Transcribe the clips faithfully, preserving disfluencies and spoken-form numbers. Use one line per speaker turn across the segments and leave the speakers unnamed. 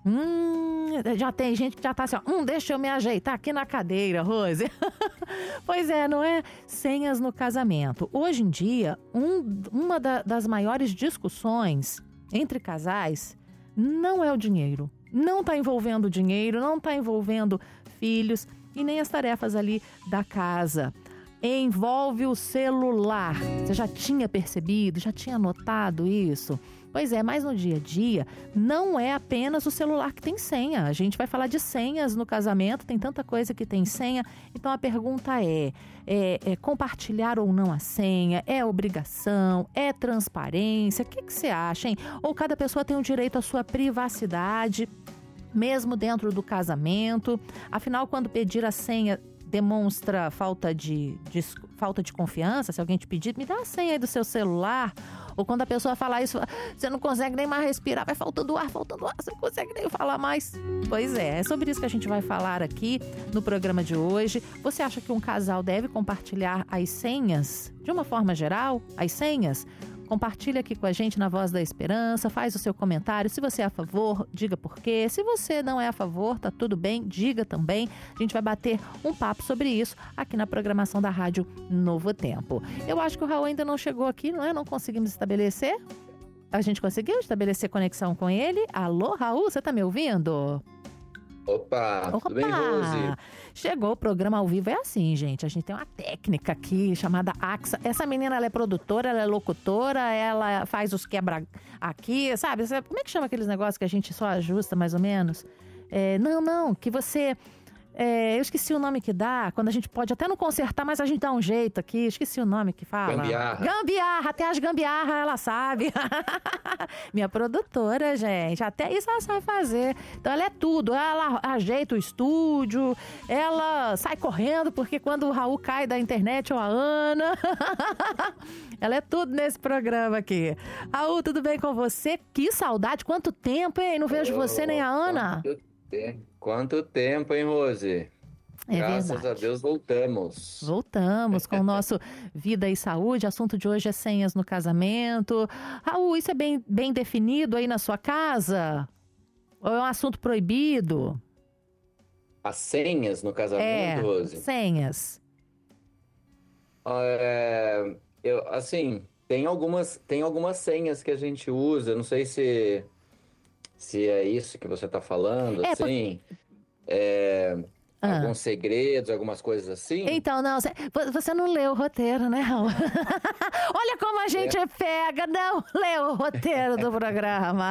Hum, já tem gente que já tá assim, ó, hum, deixa eu me ajeitar aqui na cadeira, Rose. Pois é, não é? Senhas no casamento. Hoje em dia, um, uma da, das maiores discussões entre casais não é o dinheiro. Não tá envolvendo dinheiro, não tá envolvendo filhos e nem as tarefas ali da casa. Envolve o celular. Você já tinha percebido, já tinha notado isso? Pois é, mas no dia a dia não é apenas o celular que tem senha. A gente vai falar de senhas no casamento, tem tanta coisa que tem senha. Então a pergunta é, é, é compartilhar ou não a senha? É obrigação? É transparência? O que, que você acha, hein? Ou cada pessoa tem o direito à sua privacidade, mesmo dentro do casamento? Afinal, quando pedir a senha demonstra falta de, de, falta de confiança. Se alguém te pedir, me dá a senha aí do seu celular. Ou quando a pessoa falar isso, você não consegue nem mais respirar, vai faltando ar, faltando ar, você não consegue nem falar mais. Pois é, é sobre isso que a gente vai falar aqui no programa de hoje. Você acha que um casal deve compartilhar as senhas? De uma forma geral, as senhas? Compartilha aqui com a gente na Voz da Esperança, faz o seu comentário. Se você é a favor, diga por quê. Se você não é a favor, tá tudo bem, diga também. A gente vai bater um papo sobre isso aqui na programação da Rádio Novo Tempo. Eu acho que o Raul ainda não chegou aqui, não é? Não conseguimos estabelecer. A gente conseguiu estabelecer conexão com ele. Alô, Raul, você tá me ouvindo?
Opa,
Opa,
tudo bem, Rose?
Chegou o programa ao vivo, é assim, gente. A gente tem uma técnica aqui chamada Axa. Essa menina, ela é produtora, ela é locutora, ela faz os quebra aqui, sabe? Como é que chama aqueles negócios que a gente só ajusta, mais ou menos? É, não, não, que você... É, eu esqueci o nome que dá, quando a gente pode até não consertar, mas a gente dá um jeito aqui. Esqueci o nome que fala.
Gambiarra.
Gambiarra, até as gambiarra ela sabe. Minha produtora, gente, até isso ela sabe fazer. Então ela é tudo, ela ajeita o estúdio, ela sai correndo, porque quando o Raul cai da internet ou a Ana... Ela é tudo nesse programa aqui. Raul, tudo bem com você? Que saudade, quanto tempo, hein? Não vejo oh, você nem a Ana.
Quanto tempo. Quanto tempo, hein, Rose?
É
Graças
verdade.
a Deus voltamos.
Voltamos com o nosso Vida e Saúde. O assunto de hoje é senhas no casamento. Raul, isso é bem, bem definido aí na sua casa? Ou é um assunto proibido?
As senhas no casamento,
é,
Rose?
senhas.
É, eu, assim, tem algumas, tem algumas senhas que a gente usa. Não sei se... Se é isso que você está falando, é, assim, por... é, ah. alguns segredos, algumas coisas assim.
Então, não, você não leu o roteiro, né, Raul? Olha como a gente é. pega, não leu o roteiro do programa.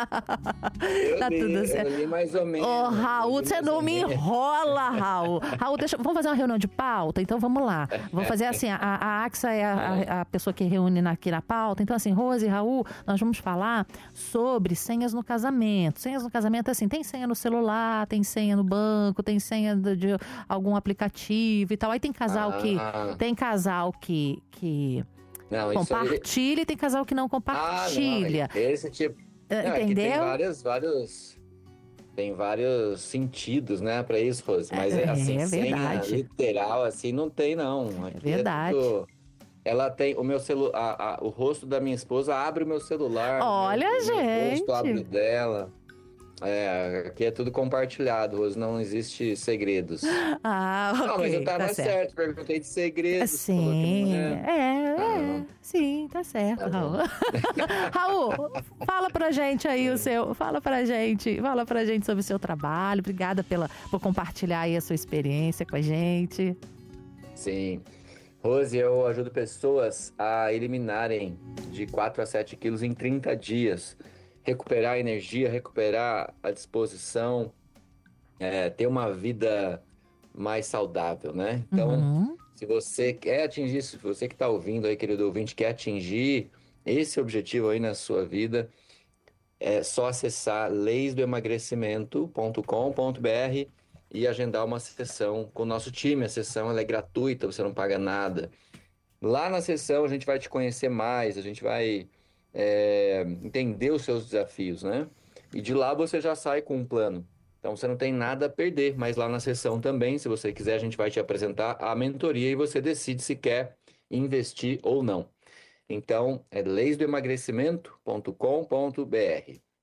Eu
tá
li,
tudo certo.
Eu li mais ou menos.
Ô, oh, Raul, você não me enrola, Raul. Raul, deixa, vamos fazer uma reunião de pauta? Então, vamos lá. Vamos fazer assim, a, a Axa é a, a, a pessoa que reúne aqui na pauta. Então, assim, Rose e Raul, nós vamos falar sobre senhas no casamento. Senhas no casamento, assim, tem senha no celular, tem senha no banco, tem senha de, de algum aplicativo e tal. Aí tem casal ah. que... Tem casal que... que Não, compartilha aí... e tem casal que não compartilha.
Ah, não, esse tipo... Não, entendeu? Tem vários, vários... Tem vários sentidos, né, pra isso, Rose. Mas é, assim,
é
senha literal, assim, não tem, não.
Aqui é verdade. É tudo...
Ela tem o meu celular... O rosto da minha esposa abre o meu celular.
Olha,
meu,
gente!
O rosto abre o dela. É, aqui é tudo compartilhado, Rose, não existe segredos.
Ah, ok.
Não, mas eu tava
tá certo.
certo, perguntei de segredos.
Sim, é, é,
ah,
sim, tá certo, tá Raul. Raul, fala pra gente aí o seu, fala pra gente, fala pra gente sobre o seu trabalho, obrigada pela, por compartilhar aí a sua experiência com a gente.
Sim, Rose, eu ajudo pessoas a eliminarem de quatro a sete quilos em trinta dias. Recuperar a energia, recuperar a disposição, é, ter uma vida mais saudável, né? Então, uhum. se você quer atingir, se você que está ouvindo aí, querido ouvinte, quer atingir esse objetivo aí na sua vida, é só acessar leis do emagrecimento ponto com ponto b r e agendar uma sessão com o nosso time. A sessão ela é gratuita, você não paga nada. Lá na sessão a gente vai te conhecer mais, a gente vai... É, entender os seus desafios, né? E de lá você já sai com um plano. Então você não tem nada a perder, mas lá na sessão também, se você quiser, a gente vai te apresentar a mentoria e você decide se quer investir ou não. Então, é leis do emagrecimento ponto com ponto b r.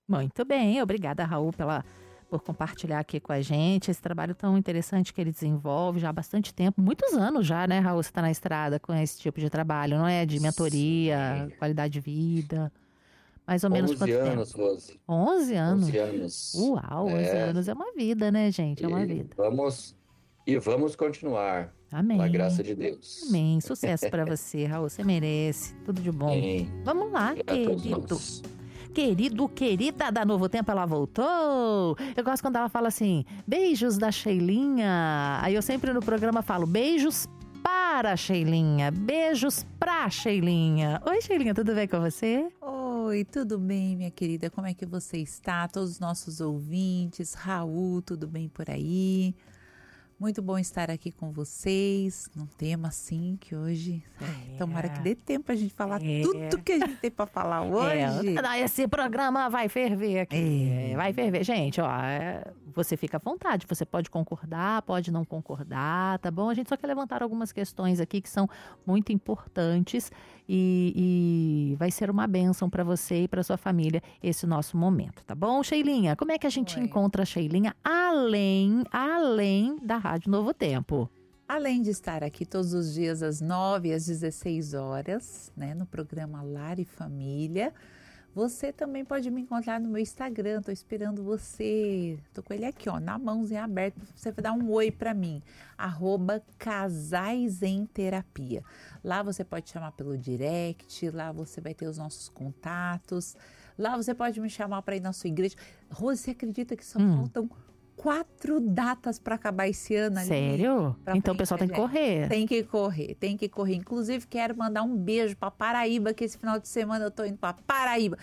Muito bem, obrigada, Raul, pela, por compartilhar aqui com a gente esse trabalho tão interessante que ele desenvolve já há bastante tempo, muitos anos já, né, Raul, você está na estrada com esse tipo de trabalho, não é? De mentoria, Sim. qualidade de vida, mais ou menos quanto
anos,
tempo?
Rose.
onze anos?
onze anos.
Uau, onze
é.
anos é uma vida, né, gente? É uma
E
vida.
Vamos, e vamos continuar.
Amém.
Com a graça de Deus.
Amém. Sucesso para você, Raul. Você merece. Tudo de bom.
Amém.
Vamos lá,
E a
querido.
todos nós.
Querido, querida da Novo Tempo, ela voltou. Eu gosto quando ela fala assim, beijos da Sheilinha. Aí eu sempre no programa falo, beijos para a Sheilinha. Beijos pra Sheilinha. Oi, Sheilinha, tudo bem com você?
Oi, tudo bem, minha querida? Como é que você está? Todos os nossos ouvintes, Raul, tudo bem por aí? Muito bom estar aqui com vocês, num tema assim que hoje, é. tomara que dê tempo a gente falar é. tudo que a gente tem para falar hoje.
É. Esse programa vai ferver aqui, é. vai ferver. Gente, ó, é, você fica à vontade, você pode concordar, pode não concordar, tá bom? A gente só quer levantar algumas questões aqui que são muito importantes e, e vai ser uma bênção para você e para sua família esse nosso momento, tá bom? Sheilinha, como é que a gente Oi. encontra a Sheilinha além, além da Rádio Novo Tempo?
Além de estar aqui todos os dias às nove e às dezesseis horas, né, no programa Lar e Família, você também pode me encontrar no meu Instagram, tô esperando você, tô com ele aqui, ó, na mãozinha aberta, você vai dar um oi para mim, arroba Casais em Terapia. Lá você pode chamar pelo direct, lá você vai ter os nossos contatos, lá você pode me chamar para ir na sua igreja. Rose, você acredita que só hum. faltam quatro datas para acabar esse ano ali?
Sério? Então o pessoal tem que correr.
Tem que correr, tem que correr. Inclusive, quero mandar um beijo para Paraíba, que esse final de semana eu tô indo para Paraíba.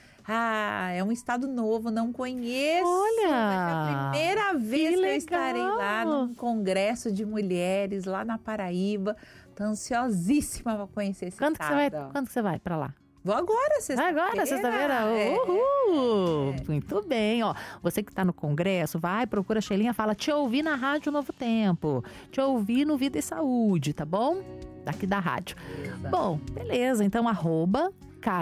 Ah, é um estado novo, não conheço.
Olha!
É a primeira vez que, que eu estarei lá num congresso de mulheres, lá na Paraíba. Tô ansiosíssima para conhecer esse
quando
estado.
Que você vai, quando que você vai para lá?
Vou agora, sexta-feira.
Agora, sexta-feira? Uhul! É. Muito bem, ó. Você que está no congresso, vai, procura a Sheilinha, fala, te ouvi na Rádio Novo Tempo, te ouvi no Vida e Saúde, tá bom? Daqui da rádio. Beleza. Bom, beleza, então, arroba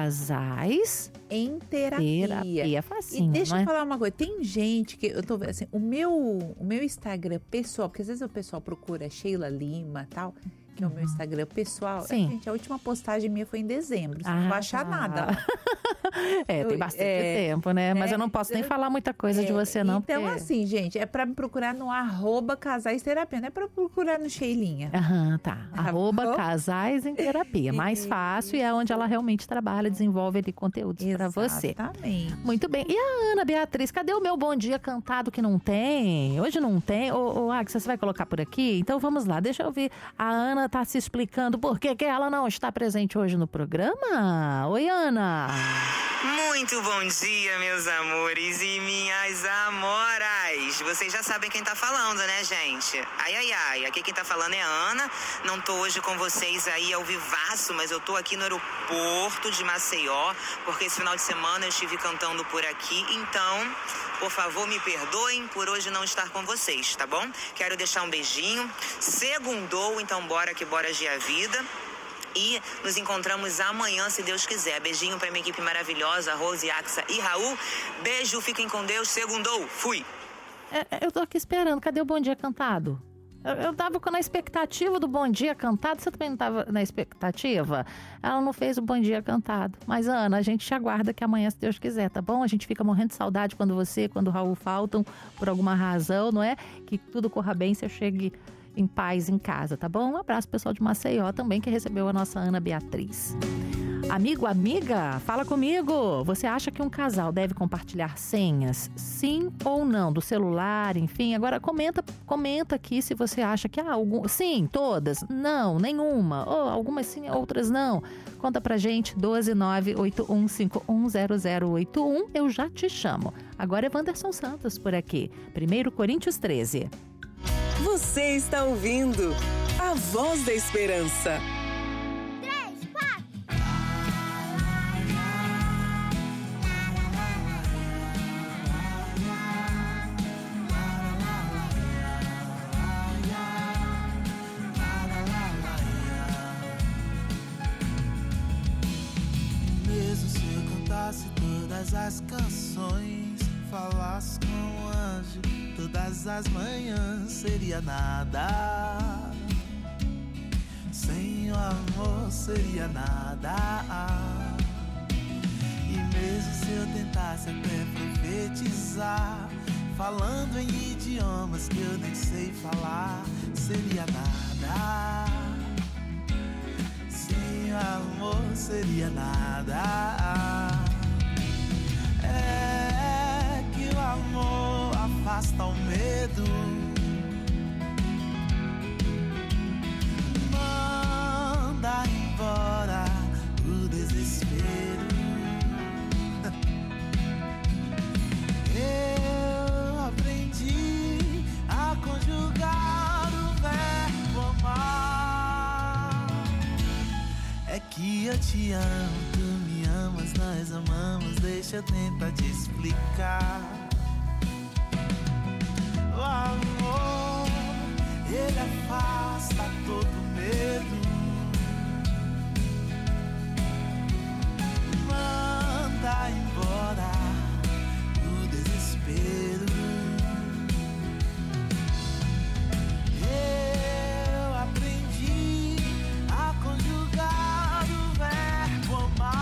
Casais
em Terapia.
Terapia, facinho,
E deixa
não é?
eu falar uma coisa, tem gente que, eu tô vendo assim, o meu, o meu Instagram pessoal, porque às vezes o pessoal procura Sheila Lima e tal, que é o meu Instagram pessoal.
Sim.
Gente, a última postagem minha foi em dezembro. Você ah, não vai achar nada.
É, tem bastante é, tempo, né? Mas é, eu não posso nem falar muita coisa é, de você, não.
Então,
porque...
assim, gente, é pra me procurar no arroba Casais Terapia. Não é pra procurar no Sheilinha.
Aham, tá. Arroba Casais em Terapia. Mais fácil e é onde ela realmente trabalha, desenvolve ali conteúdos pra você.
Exatamente.
Muito bem. E a Ana Beatriz, cadê o meu bom dia cantado que não tem? Hoje não tem. Ô, ô Agnes, você vai colocar por aqui? Então vamos lá, deixa eu ver. A Ana tá se explicando por que que ela não está presente hoje no programa. Oi, Ana.
Muito bom dia, meus amores e minhas amoras. Vocês já sabem quem tá falando, né, gente? Ai, ai, ai. Aqui quem tá falando é a Ana. Não tô hoje com vocês aí ao vivaço, mas eu tô aqui no aeroporto de Maceió, porque esse final de semana eu estive cantando por aqui. Então, por favor, me perdoem por hoje não estar com vocês, tá bom? Quero deixar um beijinho. Segundou, então bora que bora de a vida. E nos encontramos amanhã, se Deus quiser. Beijinho pra minha equipe maravilhosa, Rose, Axa e Raul. Beijo, fiquem com Deus. Segundou, fui.
É, eu tô aqui esperando. Cadê o Bom Dia Cantado? Eu, eu tava na expectativa do Bom Dia Cantado. Você também não tava na expectativa? Ela não fez o Bom Dia Cantado. Mas, Ana, a gente te aguarda que amanhã, se Deus quiser, tá bom? A gente fica morrendo de saudade quando você, quando o Raul faltam por alguma razão, não é? Que tudo corra bem, você chegue em paz em casa, tá bom? Um abraço pessoal de Maceió também, que recebeu a nossa Ana Beatriz. Amigo, amiga, fala comigo. Você acha que um casal deve compartilhar senhas? Sim ou não? Do celular, enfim. Agora comenta, comenta aqui se você acha que ah, algum, sim, todas, não, nenhuma, ou algumas sim, outras não. Conta pra gente, doze nove oito um cinco um zero zero oito um. Eu já te chamo. Agora é Wanderson Santos por aqui. primeiro Coríntios treze.
Você está ouvindo A Voz da Esperança.
Três, quatro.
Mesmo se eu cantasse todas as canções todas as manhãs seria nada. Sem o amor seria nada. E mesmo se eu tentasse até profetizar, falando em idiomas que eu nem sei falar, seria nada. Sem o amor seria nada. É que o amor afasta o medo, manda embora o desespero. Eu aprendi a conjugar o verbo amar. É que eu te amo, tu me amas, nós amamos, deixa eu tentar te explicar. O amor, ele afasta todo medo, manda embora o desespero. Eu aprendi a conjugar o verbo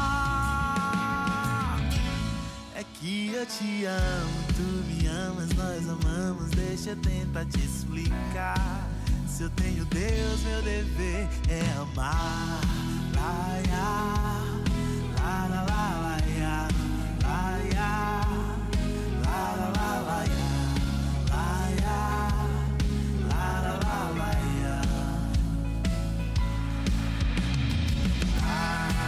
amar. É que eu te amo, tu me amas, nós amamos, deixa eu tentar te explicar. Se eu tenho Deus, meu dever é amar. Laia, la la la laia, laia, la la la laia, laia, la la la laia, laia,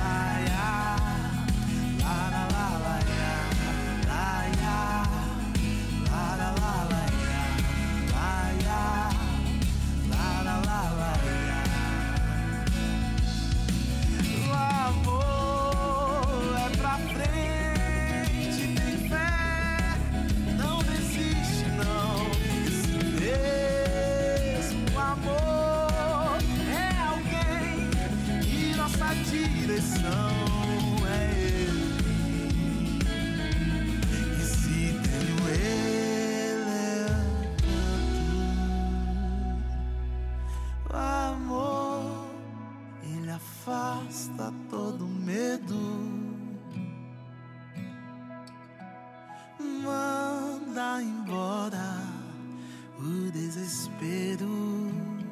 la la la laia, laia, la la la laia, laia, la la la laia. O amor é pra frente, tem fé, não desiste não. Esse mesmo amor é alguém e nossa direção é ele. E se tenho ele, eu canto. O amor, ele afasta todo medo, manda embora o desespero.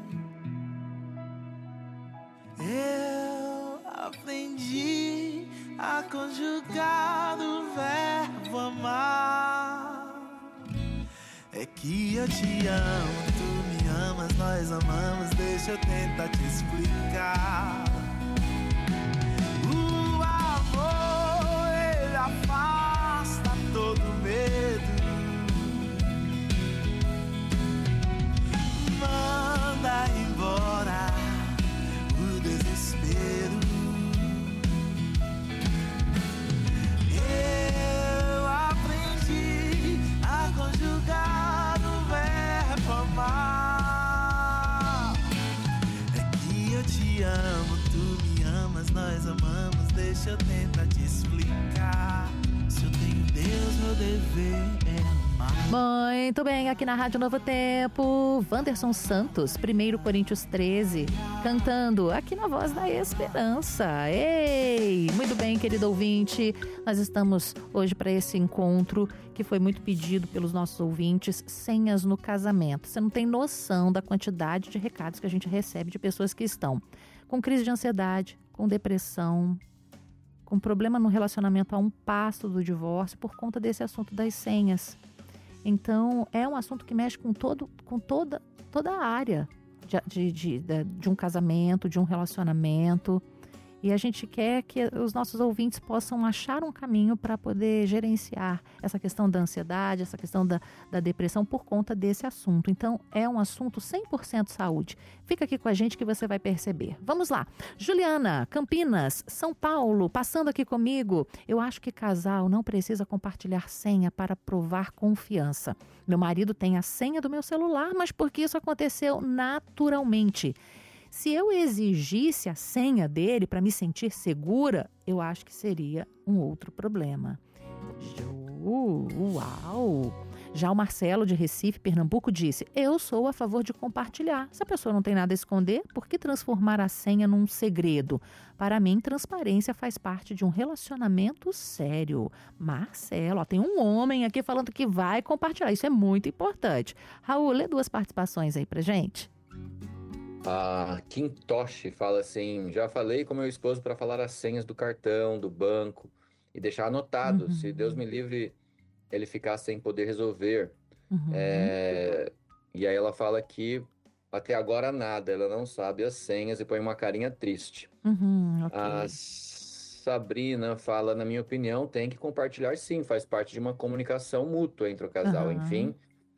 Eu aprendi a conjugar o verbo amar. É que eu te amo, tu me amas, nós amamos, deixa eu tentar te explicar. O amor, ele afasta todo medo, manda embora o desespero. Eu aprendi a conjugar o verbo amar. É que eu te amo, tu me amas, nós amamos, deixa eu tentar te explicar. Se eu tenho Deus, meu dever é amar.
Muito bem, aqui na Rádio Novo Tempo, Wanderson Santos, primeiro Coríntios treze, cantando aqui na Voz da Esperança. Ei! Muito bem, querido ouvinte, nós estamos hoje para esse encontro que foi muito pedido pelos nossos ouvintes, senhas no casamento. Você não tem noção da quantidade de recados que a gente recebe de pessoas que estão com crise de ansiedade, com depressão, com problema no relacionamento a um passo do divórcio por conta desse assunto das senhas. Então, é um assunto que mexe com, todo, com toda, toda a área de, de, de, de um casamento, de um relacionamento. E a gente quer que os nossos ouvintes possam achar um caminho para poder gerenciar essa questão da ansiedade, essa questão da, da depressão por conta desse assunto. Então, é um assunto cem por cento saúde. Fica aqui com a gente que você vai perceber. Vamos lá. Juliana, Campinas, São Paulo, passando aqui comigo. Eu acho que casal não precisa compartilhar senha para provar confiança. Meu marido tem a senha do meu celular, mas porque isso aconteceu naturalmente. Se eu exigisse a senha dele para me sentir segura, eu acho que seria um outro problema. Uau! Já o Marcelo, de Recife, Pernambuco, disse: eu sou a favor de compartilhar. Se a pessoa não tem nada a esconder, por que transformar a senha num segredo? Para mim, transparência faz parte de um relacionamento sério. Marcelo, ó, tem um homem aqui falando que vai compartilhar. Isso é muito importante. Raul, lê duas participações aí pra gente.
A Kim Toshi fala assim: já falei com meu esposo para falar as senhas do cartão, do banco e deixar anotado.
Uhum.
Se Deus me livre, ele ficar sem poder resolver.
Uhum.
É... E aí ela fala que até agora nada, ela não sabe as senhas e põe uma carinha triste.
Uhum, okay.
A Sabrina fala: na minha opinião, tem que compartilhar sim, faz parte de uma comunicação mútua entre o casal,
Uhum.
enfim,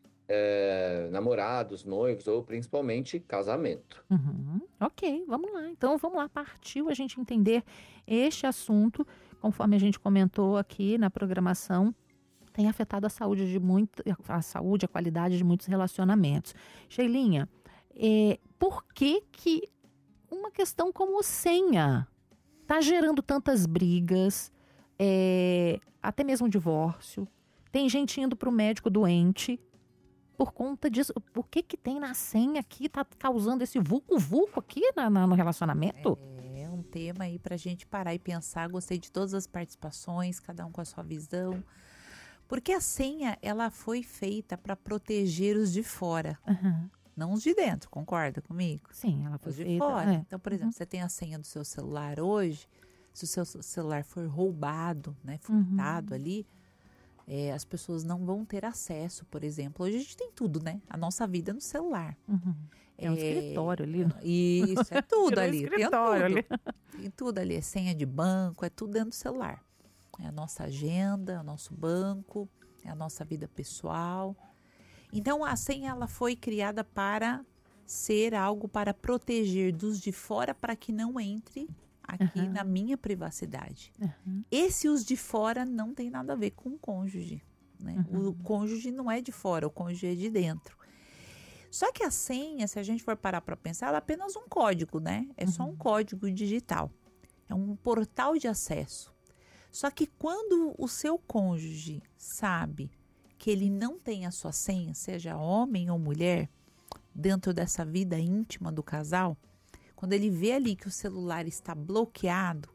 é, namorados, noivos ou principalmente casamento.
Uhum. Ok, vamos lá. Então vamos lá, partiu a gente entender este assunto, conforme a gente comentou aqui na programação, tem afetado a saúde de muito, a saúde, a qualidade de muitos relacionamentos. Sheilinha, é, por que que uma questão como senha está gerando tantas brigas, é, até mesmo divórcio? Tem gente indo para o médico doente por conta disso. Por que que tem na senha aqui, tá causando esse vulco-vulco aqui na, na, no relacionamento?
É um tema aí pra gente parar e pensar. Gostei de todas as participações, cada um com a sua visão. Porque a senha, ela foi feita para proteger os de fora,
Uhum.
não os de dentro, concorda comigo?
Sim, ela foi
Os de
feita.
fora.
É.
Então, por exemplo, você tem a senha do seu celular hoje, se o seu celular for roubado, né, furtado
Uhum.
ali, é, as pessoas não vão ter acesso, por exemplo. Hoje a gente tem tudo, né? A nossa vida é no celular.
Uhum. É um escritório ali.
Isso, é tudo
Virou
ali. Tem
escritório
tudo.
ali.
Tem tudo ali. É senha de banco, é tudo dentro do celular. É a nossa agenda, é o nosso banco, é a nossa vida pessoal. Então, a senha ela foi criada para ser algo para proteger dos de fora para que não entre aqui
Uhum.
na minha privacidade.
Uhum.
Esse os de fora não tem nada a ver com o cônjuge, né?
Uhum.
O cônjuge não é de fora, o cônjuge é de dentro. Só que a senha, se a gente for parar para pensar, ela é apenas um código, né? É só um código digital. É um portal de acesso. Só que quando o seu cônjuge sabe que ele não tem a sua senha, seja homem ou mulher, dentro dessa vida íntima do casal, quando ele vê ali que o celular está bloqueado,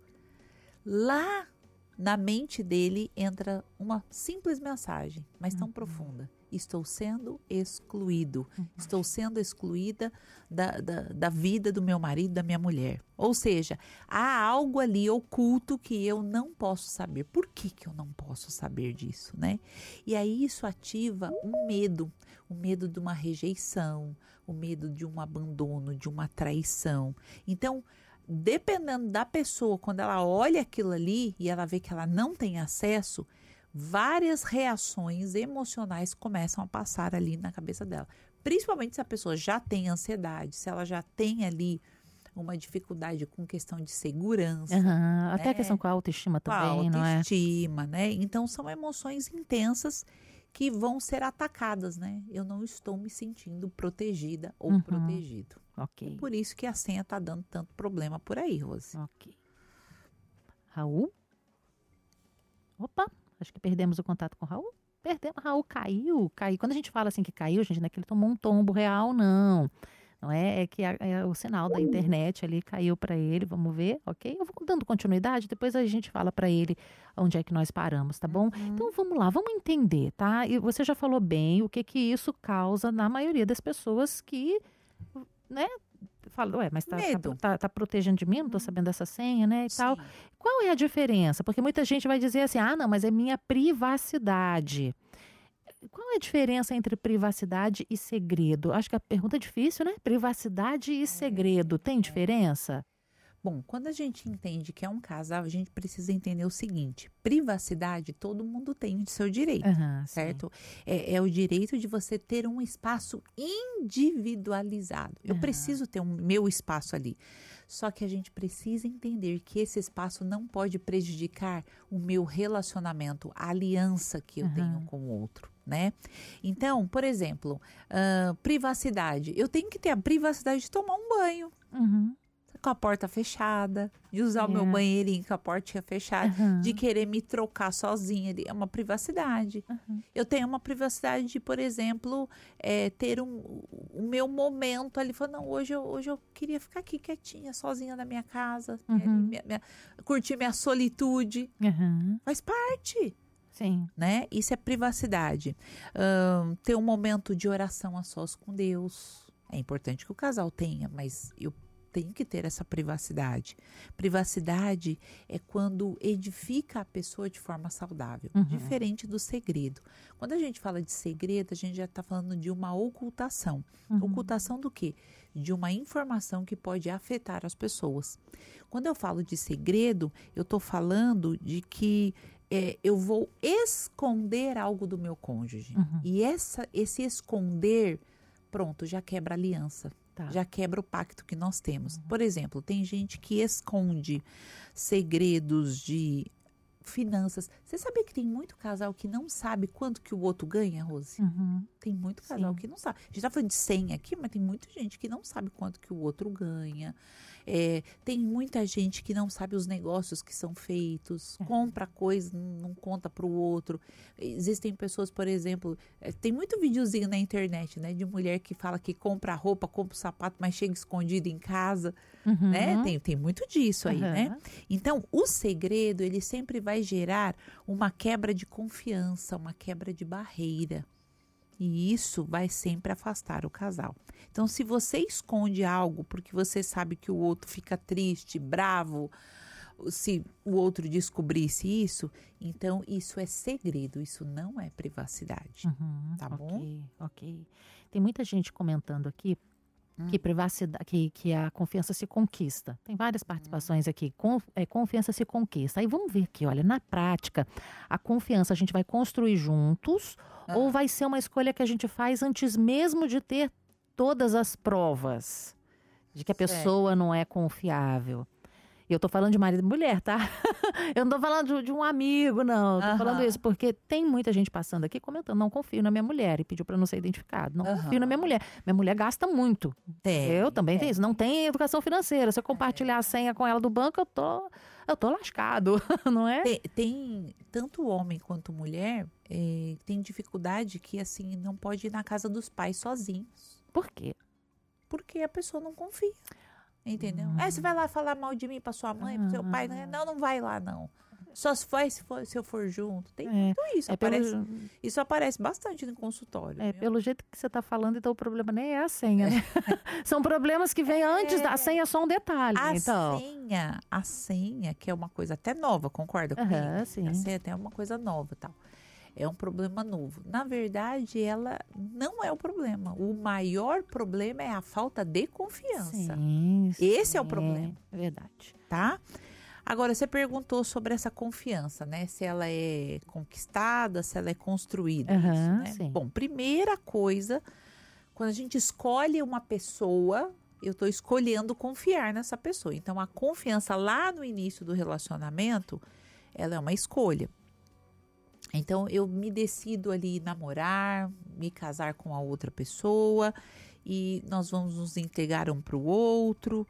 lá na mente dele entra uma simples mensagem, mas tão profunda. Estou sendo excluído. Estou sendo excluída da, da, da vida do meu marido, da minha mulher. Ou seja, há algo ali oculto que eu não posso saber. Por que que eu não posso saber disso, né? E aí isso ativa um medo. O medo de uma rejeição, o medo de um abandono, de uma traição. Então, dependendo da pessoa, quando ela olha aquilo ali e ela vê que ela não tem acesso, várias reações emocionais começam a passar ali na cabeça dela. Principalmente se a pessoa já tem ansiedade, se ela já tem ali uma dificuldade com questão de segurança.
Uhum. Até
né?
a questão com a autoestima
Com a
também, não é?
autoestima, né? Então, são emoções intensas que vão ser atacadas, né? Eu não estou me sentindo protegida ou
Uhum.
protegido.
Ok.
Por isso que a senha está dando tanto problema por aí, Rose.
Ok. Raul? Opa, acho que perdemos o contato com o Raul. Perdemos. Raul caiu, caiu. Quando a gente fala assim que caiu, gente, não é que ele tomou um tombo real, não. Não é, é que a, é o sinal da internet ali caiu para ele. Vamos ver, ok? Eu vou dando continuidade, depois a gente fala para ele onde é que nós paramos, tá bom?
Uhum.
Então vamos lá, vamos entender, tá? E você já falou bem o que que isso causa na maioria das pessoas que, né? Fala, ué, mas tá,
Medo.
tá, tá, tá protegendo de mim, não tô sabendo dessa senha, né, e tal.
Sim.
Qual é a diferença? Porque muita gente vai dizer assim, ah, não, mas é minha privacidade. Qual é a diferença entre privacidade e segredo? Acho que a pergunta é difícil, né? Privacidade e segredo, tem diferença?
Bom, quando a gente entende que é um casal, a gente precisa entender o seguinte: privacidade todo mundo tem de seu direito,
Aham, sim.
certo? É, é o direito de você ter um espaço individualizado. Eu
Aham.
preciso ter um meu espaço ali. Só que a gente precisa entender que esse espaço não pode prejudicar o meu relacionamento, a aliança que eu
Aham.
tenho com o outro, né? Então, por exemplo, ah, privacidade. Eu tenho que ter a privacidade de tomar um banho.
Uhum.
Você com a porta fechada, de usar
É.
o meu banheirinho com a portinha fechada,
Aham.
de querer me trocar sozinha ali. É uma privacidade.
Uhum.
Eu tenho uma privacidade de, por exemplo, é, ter um, o meu momento ali. Falar, não, hoje eu, hoje eu queria ficar aqui quietinha, sozinha na minha casa, né, ali,
Uhum.
minha- minha- curtir minha solitude.
Aham.
Faz parte.
Sim.
Né? Isso é privacidade. Ahn, ter um momento de oração a sós com Deus. É importante que o casal tenha, mas eu tenho que ter essa privacidade. Privacidade é quando edifica a pessoa de forma saudável,
Uhum.
diferente do segredo. Quando a gente fala de segredo, a gente já está falando de uma ocultação.
Uhum.
Ocultação do quê? De uma informação que pode afetar as pessoas. Quando eu falo de segredo, eu estou falando de que é, eu vou esconder algo do meu cônjuge.
Uhum.
E essa, esse esconder, pronto, já quebra a aliança.
Tá.
Já quebra o pacto que nós temos. Por exemplo, tem gente que esconde segredos de finanças. Você sabia que tem muito casal que não sabe quanto que o outro ganha, Rose?
Uhum.
Tem muito casal
Sim.
que não sabe. A gente tá falando de cem aqui, mas tem muita gente que não sabe quanto que o outro ganha. É, tem muita gente que não sabe os negócios que são feitos.
É.
Compra coisa, não conta para o outro. Existem pessoas, por exemplo, é, tem muito videozinho na internet, né? De mulher que fala que compra roupa, compra sapato, mas chega escondido em casa,
Uhum.
né? Tem, tem muito disso aí,
Aham.
né? Então, o segredo, ele sempre vai gerar uma quebra de confiança, uma quebra de barreira. E isso vai sempre afastar o casal. Então, se você esconde algo porque você sabe que o outro fica triste, bravo, se o outro descobrisse isso, então isso é segredo, isso não é privacidade.
Uhum.
Tá bom?
Ok, ok. Tem muita gente comentando aqui que privacidade, que, que a confiança se conquista. Tem várias participações aqui. Com, é, confiança se conquista. Aí vamos ver aqui, olha, na prática, a confiança a gente vai construir juntos ou vai ser uma escolha que a gente faz antes mesmo de ter todas as provas de que a
Certo.
pessoa não é confiável. E eu tô falando de marido e mulher, tá? Eu não tô falando de, de um amigo, não. Eu tô
Aham.
falando isso porque tem muita gente passando aqui comentando, não confio na minha mulher. E pediu pra não ser identificado. Não
Aham.
confio na minha mulher. Minha mulher gasta muito.
Tem,
Eu também
tem.
tenho isso. Não tem educação financeira. Se eu compartilhar a senha com ela do banco, eu tô, eu tô lascado, não é?
Tem, tem tanto homem quanto mulher eh, tem dificuldade que assim não pode ir na casa dos pais sozinhos,
Por quê?
porque a pessoa não confia. Entendeu?
Hum.
É, você vai lá falar mal de mim pra sua mãe, pro seu pai, né? Não, não vai lá, não. Só se for, se, for, se eu for junto. Tem
É,
muito isso.
É pelo,
Aparece, Isso aparece bastante no consultório.
é,
viu?
pelo jeito que você tá falando, então o problema nem é a senha, né? São problemas que vêm antes da a senha, é só um detalhe.
A
então.
senha, a senha, que é uma coisa até nova, concorda comigo?
Aham, sim.
A senha até é uma coisa nova, tal. É um problema novo. Na verdade, ela não é o problema. O maior problema é a falta de confiança,
Sim,
Esse é o
sim,
problema.
É verdade.
tá? Agora, você perguntou sobre essa confiança, né? Se ela é conquistada, se ela é construída.
Aham,
isso, né?
sim.
Bom, primeira coisa, quando a gente escolhe uma pessoa, eu estou escolhendo confiar nessa pessoa. Então, a confiança lá no início do relacionamento, ela é uma escolha. Então, eu me decido ali namorar, me casar com a outra pessoa e nós vamos nos entregar um para o outro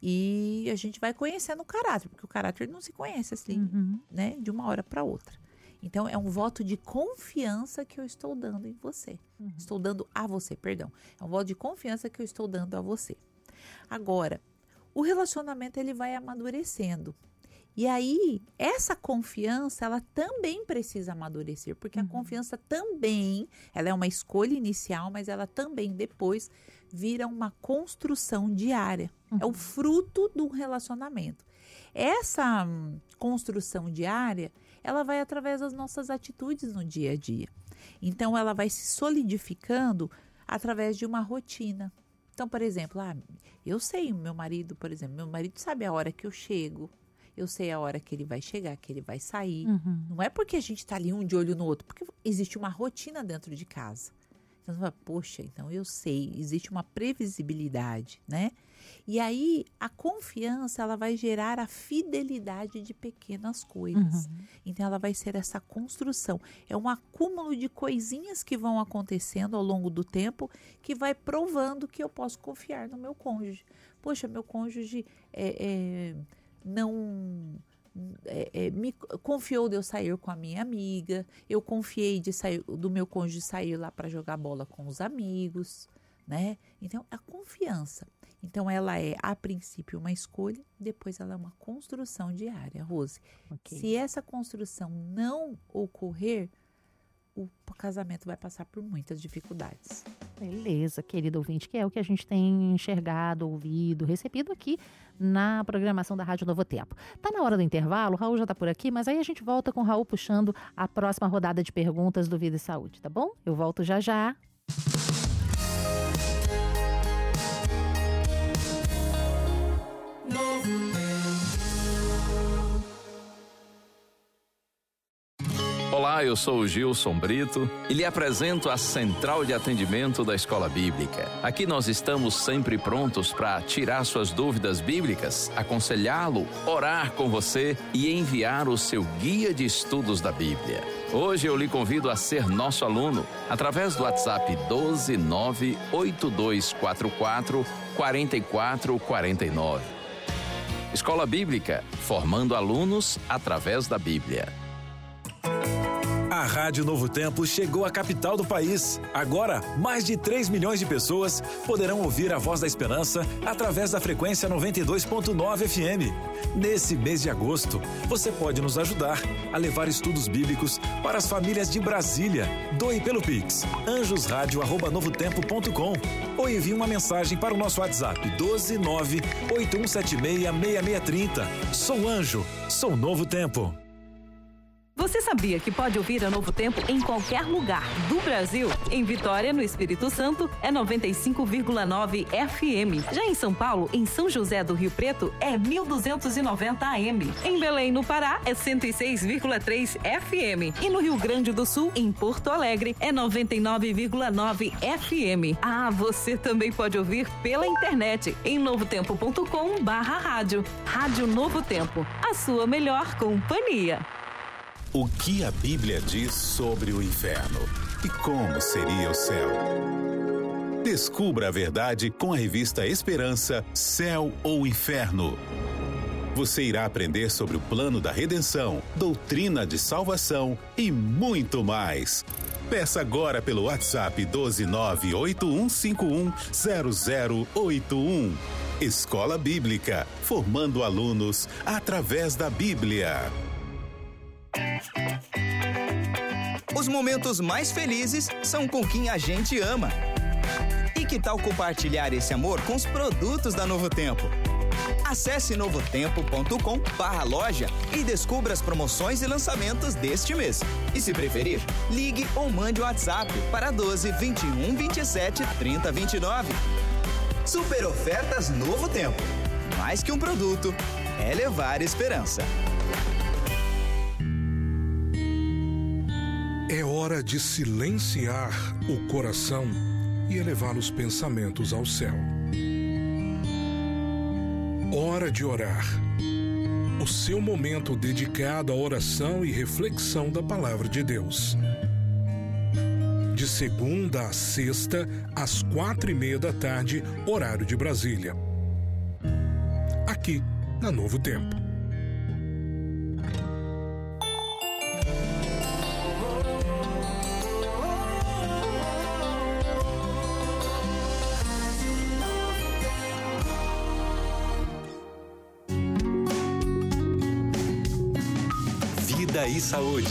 e a gente vai conhecendo o caráter, porque o caráter não se conhece assim,
Uhum.
né, de uma hora para outra. Então, é um voto de confiança que eu estou dando em você.
Uhum.
Estou dando a você, perdão. É um voto de confiança que eu estou dando a você. Agora, o relacionamento ele vai amadurecendo. E aí, essa confiança, ela também precisa amadurecer, porque a confiança também, ela é uma escolha inicial, mas ela também depois vira uma construção diária. É o fruto do relacionamento. Essa hum, construção diária, ela vai através das nossas atitudes no dia a dia. Então, ela vai se solidificando através de uma rotina. Então, por exemplo, ah, eu sei, meu marido, por exemplo, meu marido sabe a hora que eu chego. Eu sei a hora que ele vai chegar, que ele vai sair.
Uhum.
Não é porque a gente está ali um de olho no outro, porque existe uma rotina dentro de casa. Então, você fala, poxa, então eu sei, existe uma previsibilidade, né? E aí, a confiança, ela vai gerar a fidelidade de pequenas coisas. Uhum. Então, ela vai ser essa construção. É um acúmulo de coisinhas que vão acontecendo ao longo do tempo que vai provando que eu posso confiar no meu cônjuge. Poxa, meu cônjuge é, é, não... É, é, me confiou de eu sair com a minha amiga, eu confiei de sair, do meu cônjuge sair lá para jogar bola com os amigos, né? Então, a confiança. Então, ela é, a princípio, uma escolha, depois ela é uma construção diária, Rose. Okay. Se essa construção não ocorrer, o casamento vai passar por muitas dificuldades.
Beleza, querido ouvinte, que é o que a gente tem enxergado, ouvido, recebido aqui na programação da Rádio Novo Tempo. Tá na hora do intervalo, o Raul já tá por aqui, mas aí a gente volta com o Raul puxando a próxima rodada de perguntas do Vida e Saúde, tá bom? Eu volto já já.
Olá, eu sou o Gilson Brito e lhe apresento a Central de Atendimento da Escola Bíblica. Aqui nós estamos sempre prontos para tirar suas dúvidas bíblicas, aconselhá-lo, orar com você e enviar o seu guia de estudos da Bíblia. Hoje eu lhe convido a ser nosso aluno através do WhatsApp doze nove oito dois quatro quatro quatro quatro quatro nove. Escola Bíblica, formando alunos através da Bíblia.
A Rádio Novo Tempo chegou à capital do país. Agora, mais de três milhões de pessoas poderão ouvir a Voz da Esperança através da frequência noventa e dois ponto nove F M. Nesse mês de agosto, você pode nos ajudar a levar estudos bíblicos para as famílias de Brasília. Doe pelo Pix, anjos rádio arroba novo tempo ponto com ou envie uma mensagem para o nosso WhatsApp doze nove oito um sete seis seis seis três zero. Sou Anjo, sou Novo Tempo.
Você sabia que pode ouvir a Novo Tempo em qualquer lugar do Brasil? Em Vitória, no Espírito Santo, é noventa e cinco vírgula nove F M. Já em São Paulo, em São José do Rio Preto, é mil duzentos e noventa A M. Em Belém, no Pará, é cento e seis vírgula três F M. E no Rio Grande do Sul, em Porto Alegre, é noventa e nove vírgula nove F M. Ah, você também pode ouvir pela internet em novotempo ponto com barra rádio. Rádio Novo Tempo, a sua melhor companhia.
O que a Bíblia diz sobre o inferno e como seria o céu? Descubra a verdade com a revista Esperança, Céu ou Inferno. Você irá aprender sobre o plano da redenção, doutrina de salvação e muito mais. Peça agora pelo WhatsApp doze nove oito um cinco um zero zero oito um. Escola Bíblica, formando alunos através da Bíblia.
Os momentos mais felizes são com quem a gente ama. E que tal compartilhar esse amor com os produtos da Novo Tempo? Acesse novotempo ponto com barra loja e descubra as promoções e lançamentos deste mês. E se preferir, ligue ou mande o WhatsApp para doze vinte e um vinte e sete trinta vinte e nove. Super ofertas Novo Tempo. Mais que um produto, é levar esperança.
É hora de silenciar o coração e elevar os pensamentos ao céu. Hora de orar. O seu momento dedicado à oração e reflexão da Palavra de Deus. De segunda a sexta, às quatro e meia da tarde, horário de Brasília. Aqui, na Novo Tempo.
E saúde.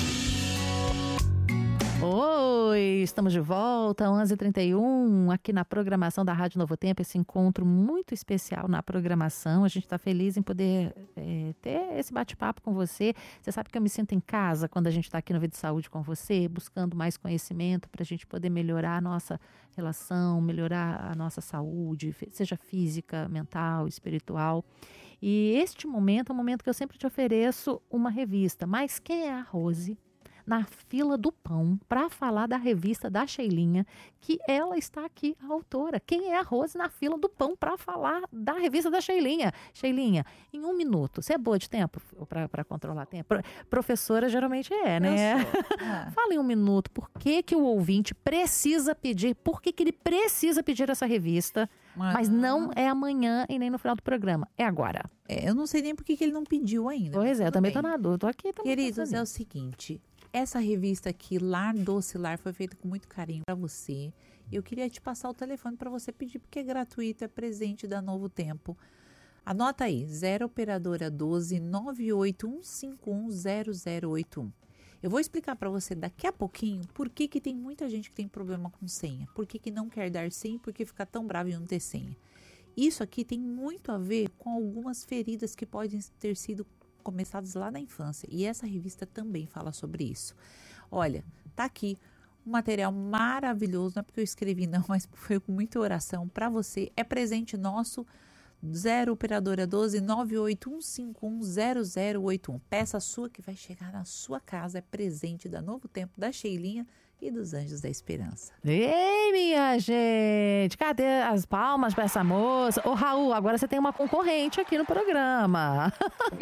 Oi, estamos de volta, onze e trinta e um, aqui na programação da Rádio Novo Tempo, esse encontro muito especial na programação. A gente está feliz em poder é, ter esse bate-papo com você. Você sabe que eu me sinto em casa quando a gente está aqui no Vida e Saúde com você, buscando mais conhecimento para a gente poder melhorar a nossa relação, melhorar a nossa saúde, seja física, mental, espiritual. E este momento é um momento que eu sempre te ofereço uma revista. Mas quem é a Rose? na fila do pão para falar da revista da Sheilinha, que ela está aqui, a autora. Quem é a Rose na fila do pão para falar da revista da Sheilinha? Sheilinha, em um minuto, você é boa de tempo para controlar tempo? Pro, professora geralmente é, né? Ah. Fala em um minuto, por que que o ouvinte precisa pedir, por que que ele precisa pedir essa revista, ah. mas não é amanhã e nem no final do programa, é agora.
É, eu não sei nem por que que ele não pediu ainda.
Pois é, eu também tô na dúvida, tô aqui. Tô
Queridos, é o seguinte, essa revista aqui, Lar Doce Lar, foi feita com muito carinho para você. Eu queria te passar o telefone para você pedir, porque é gratuito, é presente da Novo Tempo. Anota aí, zero operadora doze, nove oito um cinco um zero zero oito um. Eu vou explicar para você daqui a pouquinho por que que tem muita gente que tem problema com senha. Por que que não quer dar senha e por que fica tão bravo em não ter senha. Isso aqui tem muito a ver com algumas feridas que podem ter sido começadas lá na infância. E essa revista também fala sobre isso. Olha, tá aqui um material maravilhoso. Não é porque eu escrevi não, mas foi com muita oração para você. É presente nosso. zero operadora doze, nove oito um cinco um zero zero oito um. Peça sua que vai chegar na sua casa. É presente da Novo Tempo, da Sheilinha e dos Anjos da Esperança.
Ei, minha gente, cadê as palmas para essa moça? Ô, Raul, agora você tem uma concorrente aqui no programa.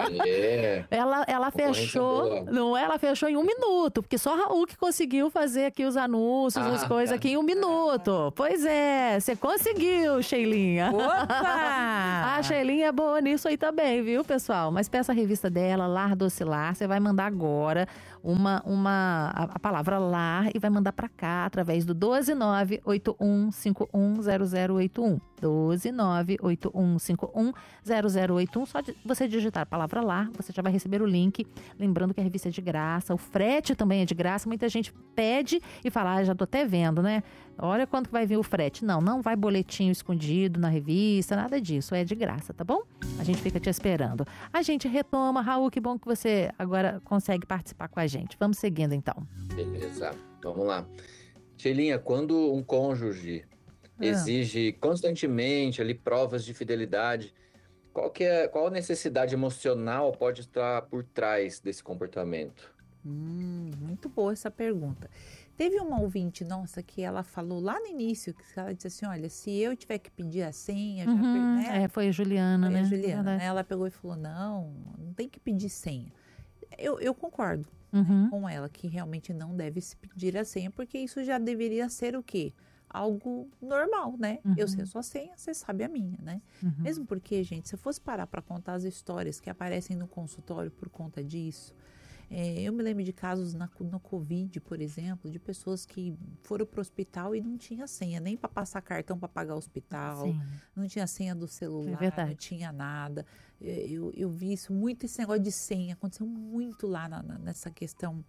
É.
Ela, ela fechou, não é? Ela fechou em um minuto, porque só Raul que conseguiu fazer aqui os anúncios, ah, as coisas tá. aqui em um minuto. Pois é, você conseguiu, Sheilinha.
Opa!
A Sheilinha é boa nisso aí também, viu, pessoal? Mas peça a revista dela, Lar Doce Lar, você vai mandar agora uma, uma, a, a palavra lar e vai mandar para cá através do doze nove oito um cinco um zero zero oito um. doze nove oito um cinco um zero zero oito um. Só de você digitar a palavra lar, você já vai receber o link. Lembrando que a revista é de graça, o frete também é de graça. Muita gente pede e fala, ah, já tô até vendo, né? Olha quanto vai vir o frete. Não, não vai boletinho escondido na revista, nada disso. É de graça, tá bom? A gente fica te esperando. A gente retoma. Raul, que bom que você agora consegue participar com a gente. Vamos seguindo, então.
Beleza, vamos lá. Sheilinha, quando um cônjuge ah. exige constantemente ali provas de fidelidade, qual, que é, qual a necessidade emocional pode estar por trás desse comportamento?
Hum, muito boa essa pergunta. Teve uma ouvinte nossa que ela falou lá no início, que ela disse assim, olha, se eu tiver que pedir a senha, já
uhum,
per... né?
É, foi a Juliana,
foi
né?
a Juliana, né? Ela pegou e falou, não, não tem que pedir senha. Eu, eu concordo
uhum.
né, com ela, que realmente não deve se pedir a senha, porque isso já deveria ser o quê? Algo normal, né?
Uhum.
Eu sei a sua senha, você sabe a minha, né?
Uhum.
Mesmo porque, gente, se eu fosse parar para contar as histórias que aparecem no consultório por conta disso, é, eu me lembro de casos na, no Covid, por exemplo, de pessoas que foram para o hospital e não tinha senha, nem para passar cartão para pagar o hospital,
Sim.
não tinha senha do celular,
é
não tinha nada. Eu, eu vi isso, muito esse negócio de senha, aconteceu muito lá na, na, nessa questão,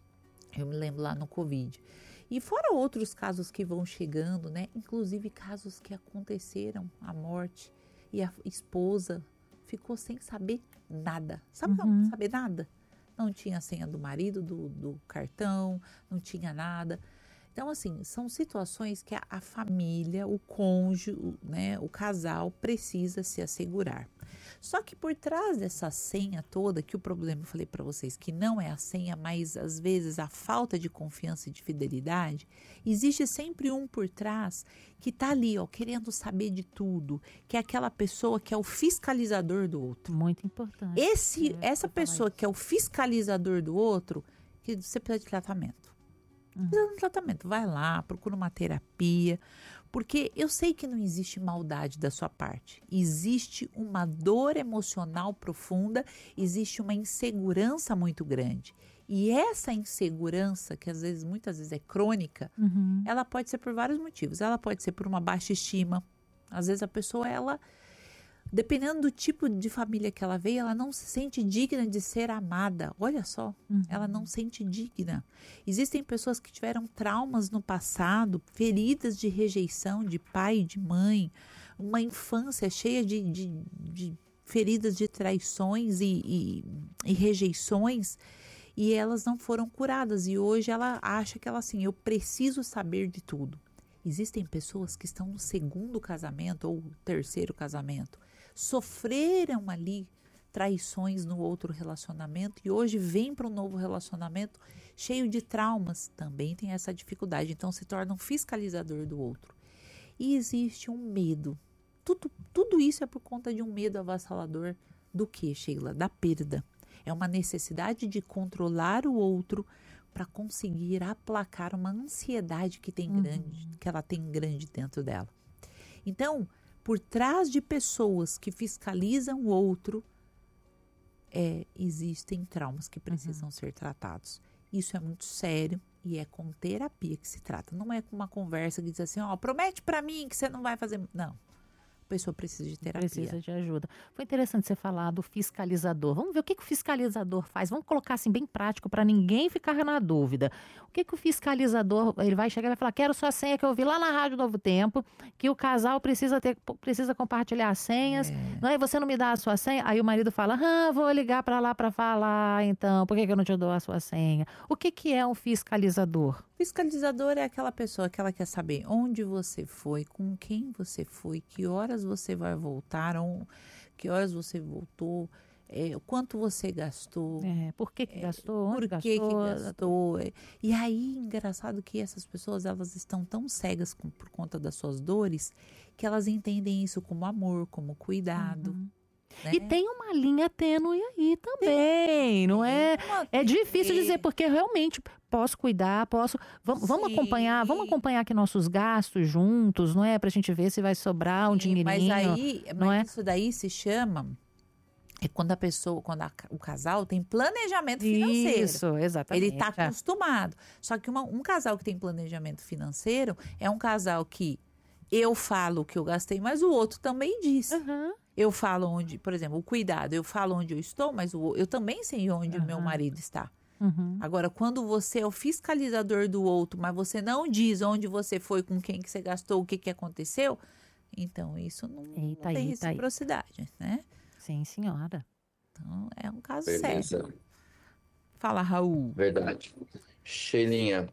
eu me lembro lá no Covid. E fora outros casos que vão chegando, né? Inclusive casos que aconteceram, a morte, e a esposa ficou sem saber nada. Sabe uhum. não saber nada? Não tinha a senha do marido, do, do cartão, não tinha nada. Então, assim, são situações que a, a família, o cônjuge, o, né, o casal precisa se assegurar. Só que por trás dessa senha toda, que o problema, eu falei para vocês, que não é a senha, mas às vezes a falta de confiança e de fidelidade, existe sempre um por trás que está ali, ó, querendo saber de tudo, que é aquela pessoa que é o fiscalizador do outro.
Muito importante.
Esse,
é,
essa pessoa que é o fiscalizador do outro, que você precisa de tratamento.
Uhum.
Precisa de um tratamento. Vai lá, procura uma terapia. Porque eu sei que não existe maldade da sua parte. Existe uma dor emocional profunda, existe uma insegurança muito grande. E essa insegurança, que às vezes, muitas vezes é crônica,
uhum.
ela pode ser por vários motivos. Ela pode ser por uma baixa estima. Às vezes a pessoa, ela... Dependendo do tipo de família que ela veio, ela não se sente digna de ser amada. Olha só, uhum. ela não se sente digna. Existem pessoas que tiveram traumas no passado, feridas de rejeição de pai e de mãe, uma infância cheia de, de, de feridas de traições e, e, e rejeições, e elas não foram curadas. E hoje ela acha que ela assim, eu preciso saber de tudo. Existem pessoas que estão no segundo casamento ou terceiro casamento, sofreram ali traições no outro relacionamento e hoje vem para um novo relacionamento cheio de traumas, também tem essa dificuldade, então se torna um fiscalizador do outro. E existe um medo, tudo, tudo isso é por conta de um medo avassalador do que, Sheila? Da perda. É uma necessidade de controlar o outro para conseguir aplacar uma ansiedade que, tem
Uhum.
grande, que ela tem grande dentro dela. Então, por trás de pessoas que fiscalizam o outro, é, existem traumas que precisam uhum. ser tratados. Isso é muito sério e é com terapia que se trata. Não é com uma conversa que diz assim, ó, promete para mim que você não vai fazer... Não. A pessoa precisa de terapia.
Precisa de ajuda. Foi interessante você falar do fiscalizador. Vamos ver o que, que o fiscalizador faz. Vamos colocar assim bem prático para ninguém ficar na dúvida. O que, que o fiscalizador, ele vai chegar e vai falar, quero sua senha que eu vi lá na Rádio Novo Tempo, que o casal precisa, ter, precisa compartilhar as senhas, é. não é? Você não me dá a sua senha? Aí o marido fala, ah, vou ligar para lá para falar, então, por que, que eu não te dou a sua senha? O que, que é um fiscalizador?
Fiscalizador é aquela pessoa que ela quer saber onde você foi, com quem você foi, que horas você vai voltar, on, que horas você voltou, é, quanto você gastou.
É, por que, que gastou,
é,
onde
por que
gastou.
que gastou. É. E aí, engraçado que essas pessoas, elas estão tão cegas com, por conta das suas dores, que elas entendem isso como amor, como cuidado.
Uhum.
Né?
E tem uma linha tênue aí também, não é? É difícil dizer, porque realmente posso cuidar, posso... Vamos, vamos acompanhar, vamos acompanhar aqui nossos gastos juntos, não é? Pra gente ver se vai sobrar um Sim, dinheirinho,
mas aí,
não
mas
é?
Isso daí se chama... É quando a pessoa, quando a, o casal tem planejamento financeiro.
Isso, exatamente.
Ele está acostumado. Só que uma, um casal que tem planejamento financeiro é um casal que eu falo o que eu gastei, mas o outro também diz.
Uhum.
Eu falo onde, por exemplo, o cuidado, eu falo onde eu estou, mas o, eu também sei onde uhum. o meu marido está.
Uhum.
Agora, quando você é o fiscalizador do outro, mas você não diz onde você foi, com quem que você gastou, o que, que aconteceu, então isso não,
eita
não tem
aí,
reciprocidade, né?
Sim, senhora.
Então, é um caso
Beleza.
sério. Fala, Raul.
Verdade. Sheilinha,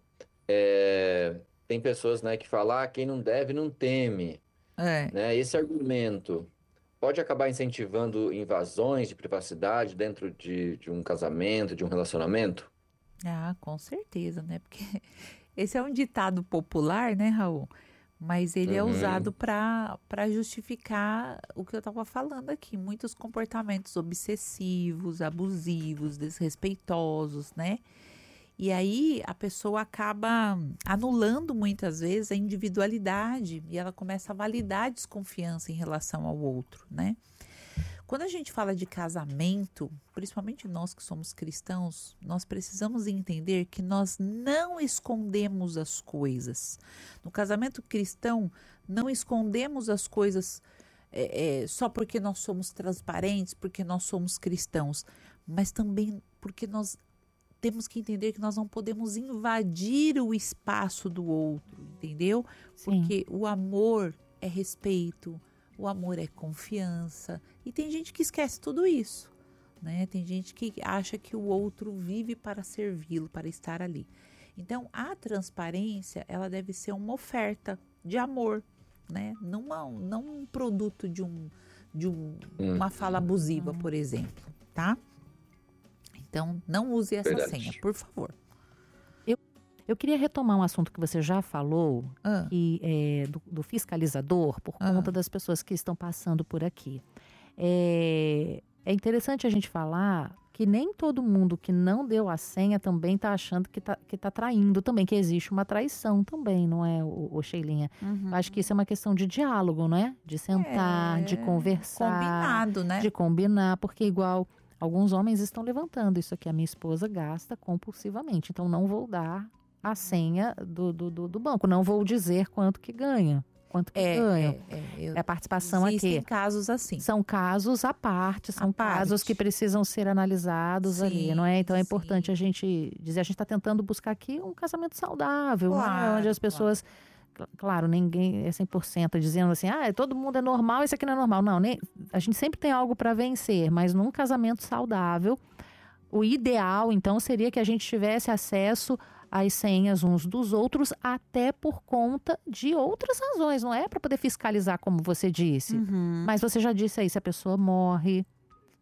é, tem pessoas, né, que falam, ah, quem não deve não teme.
É.
Né? Esse argumento pode acabar incentivando invasões de privacidade dentro de, de um casamento, de um relacionamento?
Ah, com certeza, né? Porque esse é um ditado popular, né, Raul? Mas ele uhum. é usado para para justificar o que eu estava falando aqui. Muitos comportamentos obsessivos, abusivos, desrespeitosos, né? E aí a pessoa acaba anulando muitas vezes a individualidade e ela começa a validar a desconfiança em relação ao outro, né? Quando a gente fala de casamento, principalmente nós que somos cristãos, nós precisamos entender que nós não escondemos as coisas. No casamento cristão, não escondemos as coisas é, é, só porque nós somos transparentes, porque nós somos cristãos, mas também porque nós temos que entender que nós não podemos invadir o espaço do outro, entendeu?
Sim.
Porque o amor é respeito, o amor é confiança. E tem gente que esquece tudo isso, né? Tem gente que acha que o outro vive para servi-lo, para estar ali. Então, a transparência, ela deve ser uma oferta de amor, né? Não, uma, não um produto de, um, de um, hum. uma fala abusiva, por exemplo, tá? Então, não use essa
Verdade.
senha, por favor.
Eu, eu queria retomar um assunto que você já falou,
ah.
que é do, do fiscalizador, por
ah.
conta das pessoas que estão passando por aqui. É, é interessante a gente falar que nem todo mundo que não deu a senha também está achando que está que tá traindo também, que existe uma traição também, não é, o, o Sheilinha?
Uhum.
Acho que isso é uma questão de diálogo, não é? De sentar,
é,
de conversar.
Combinado, né?
De combinar, porque igual... Alguns homens estão levantando isso aqui. A minha esposa gasta compulsivamente. Então, não vou dar a senha do, do, do, do banco. Não vou dizer quanto que ganha. Quanto que
é,
ganha.
É, é, eu,
é a participação
existem
aqui.
Existem casos assim.
São casos à parte. São
à
casos
parte.
que precisam ser analisados
sim,
ali, não é? Então, é importante
sim.
a gente dizer. A gente está tentando buscar aqui um casamento saudável.
Claro,
né? Onde as pessoas... Claro. Claro, ninguém é cem por cento dizendo assim, ah, todo mundo é normal, isso aqui não é normal. Não, nem, a gente sempre tem algo para vencer, mas num casamento saudável, o ideal, então, seria que a gente tivesse acesso às senhas uns dos outros, até por conta de outras razões. Não é para poder fiscalizar, como você disse.
Uhum.
Mas você já disse aí, se a pessoa morre,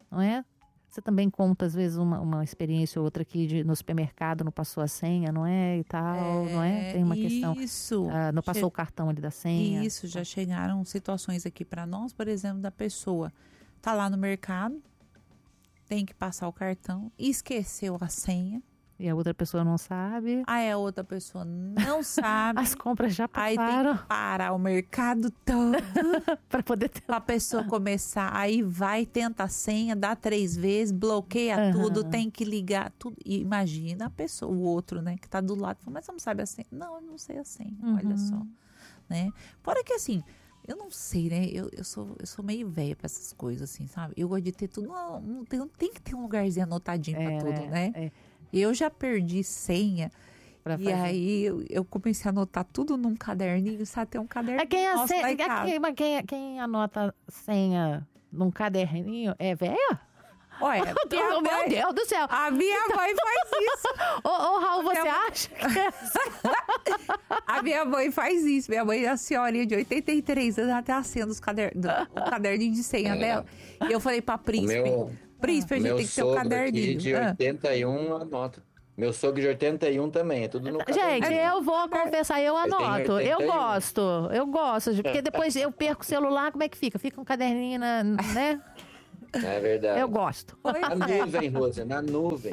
não é? Você também conta, às vezes, uma, uma experiência ou outra aqui de, no supermercado, não passou a senha, não é? E tal,
É,
não é? Tem uma questão.
isso.
ah, não passou
Che-
o cartão ali da senha.
Isso, já chegaram situações aqui para nós, por exemplo, da pessoa tá lá no mercado, tem que passar o cartão, esqueceu a senha.
E a outra pessoa não sabe.
Aí a outra pessoa não sabe.
As compras já
Aí
passaram.
tem que parar o mercado todo
para poder ter...
a pessoa começar. Aí vai, tenta a senha, dá três vezes, bloqueia
Aham.
tudo, tem que ligar tudo. E imagina a pessoa, o outro, né, que tá do lado, fala, mas você não sabe a senha? Não, eu não sei a senha, olha
Uhum.
só, né? Fora que assim, eu não sei, né? Eu, eu, sou, eu sou meio velha pra essas coisas, assim, sabe? Eu gosto de ter tudo. Não, não tem, tem que ter um lugarzinho anotadinho
É,
pra tudo,
né?
né?
É.
Eu já perdi senha.
Pra
E
fazer.
aí eu, eu comecei a anotar tudo num caderninho, sabe? Tem um caderninho.
É quem, a
nosso
senha-
lá em
é
casa.
quem, mas quem, quem anota senha num caderninho é velha?
Olha, minha
Meu
mãe-
Deus do céu.
A minha mãe faz isso.
Ô, ô, Raul, você
Minha-
acha? que-
A minha mãe faz isso. Minha mãe é a senhorinha de oitenta e três anos, até a senha dos cadernos, o caderninho de senha
É.
dela. E eu falei pra Príncipe,
meu-
Príncipe, a gente
Meu
tem que ter um
sogro aqui
caderninho.
de
Ah.
oitenta e um anota. Meu sogro de oitenta e um também, é tudo no
Gente,
caderninho.
eu vou confessar, eu
Ele tem
anoto. Eu
oitenta e um.
gosto, eu gosto. de- Porque depois eu perco o celular, como é que fica? Fica um caderninho, na, né?
É verdade.
Eu gosto.
Pois
Na
é.
nuvem, Rosa, na nuvem.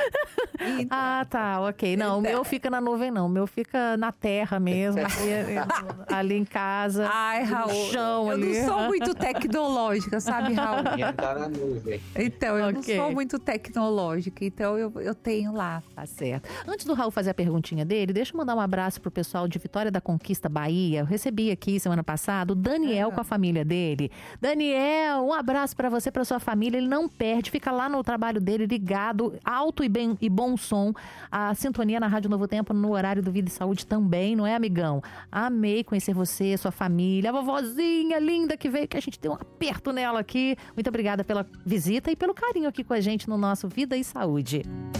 Ah, tá, ok. Não, o meu fica na nuvem, não. O meu fica na terra mesmo, ali, ali em casa.
Ai,
no
Raul,
chão
eu
ali.
não sou muito tecnológica, sabe, Raul?
Minha tá na nuvem.
Então, eu
Ok.
não sou muito tecnológica, então eu, eu tenho lá.
Tá certo. Antes do Raul fazer a perguntinha dele, deixa eu mandar um abraço pro pessoal de Vitória da Conquista, Bahia. Eu recebi aqui semana passada o Daniel com a família dele. Daniel, um abraço pra você, pra sua família. Ele não perde, fica lá no trabalho dele, ligado, alto e, bem, e bom som. A sintonia na Rádio Novo Tempo, no horário do Vida e Saúde também, não é, amigão? Amei conhecer você, sua família, a vovozinha linda que veio, que a gente deu um aperto nela aqui. Muito obrigada pela visita e pelo carinho aqui com a gente no nosso Vida e Saúde.